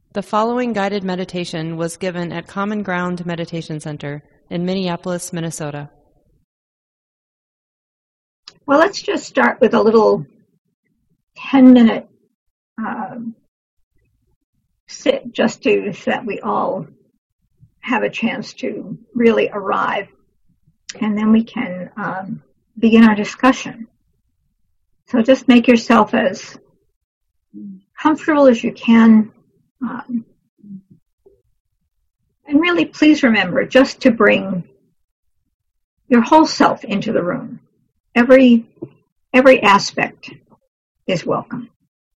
The following guided meditation was given at Common Ground Meditation Center in Minneapolis, Minnesota. Well, let's just start with a little 10-minute sit, just so that we all have a chance to really arrive, and then we can begin our discussion. So just make yourself as comfortable as you can, and really please remember just to bring your whole self into the room. Every aspect is welcome.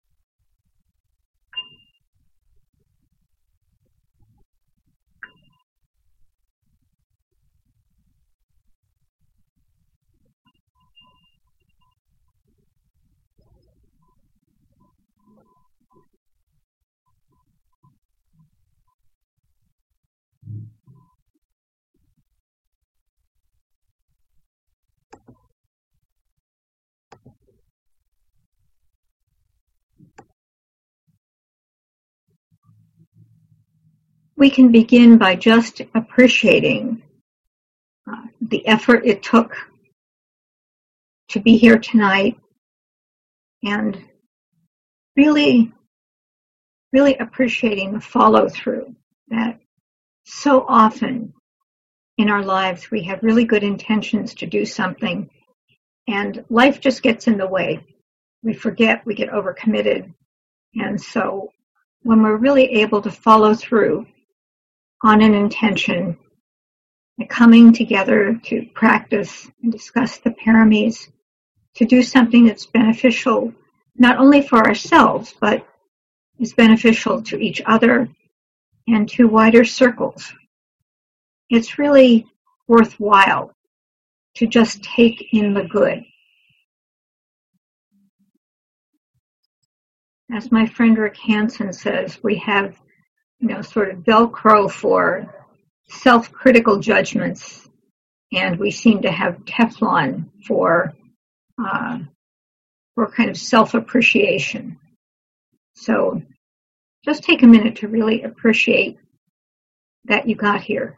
We can begin by just appreciating the effort it took to be here tonight, and really appreciating the follow-through that so often in our lives we have really good intentions to do something, and life just gets in the way. We forget, we get overcommitted, and so when we're really able to follow through on an intention, coming together to practice and discuss the paramis, to do something that's beneficial not only for ourselves, but is beneficial to each other and to wider circles. It's really worthwhile to just take in the good. As my friend Rick Hansen says, we have sort of Velcro for self-critical judgments, and we seem to have Teflon for kind of self-appreciation. So just take a minute to really appreciate that you got here.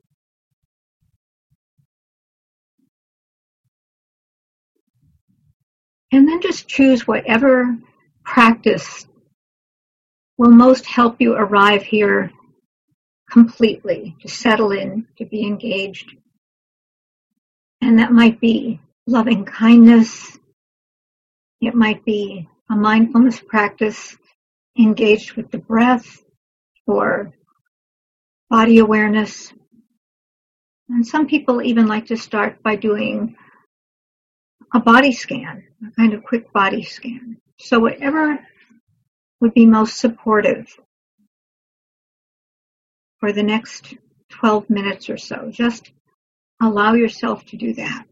And then just choose whatever practice will most help you arrive here completely, to settle in, to be engaged. And that might be loving kindness. It might be a mindfulness practice engaged with the breath or body awareness. And some people even like to start by doing a body scan, a kind of quick body scan. So whatever would be most supportive for the next 12 minutes or so, just allow yourself to do that.